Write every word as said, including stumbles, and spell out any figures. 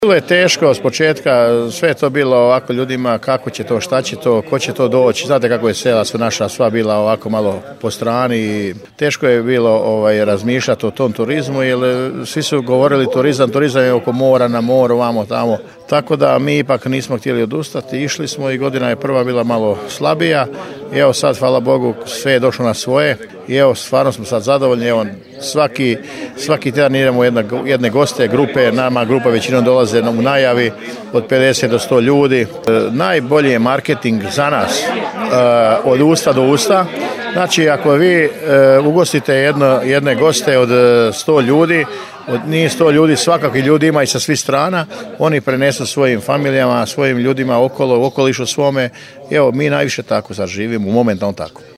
Bilo je teško s početka, sve je to bilo ovako ljudima, kako će to, šta će to, ko će to doći, znate kako je sela su naša sva bila ovako malo po strani i teško je bilo ovaj, razmišljati o tom turizmu jer svi su govorili turizam, turizam je oko mora, na moru, vamo, tamo, tako da mi ipak nismo htjeli odustati, išli smo i godina je prva bila malo slabija i evo sad, hvala Bogu, sve je došlo na svoje i evo stvarno smo sad zadovoljni, evo svaki, svaki tjedan idemo jedna, jedne goste, grupe, nama grupa većinom dolaze u najavi od pedeset do sto ljudi. E, najbolji je marketing za nas e, od usta do usta. Znači ako vi e, ugostite jedno, jedne goste od sto ljudi, od njih sto ljudi, svakakvi ljudi ima i sa svih strana, oni prenesu svojim familijama, svojim ljudima okolo, u okolišu svome. Evo mi najviše tako sad živimo, momentalno tako.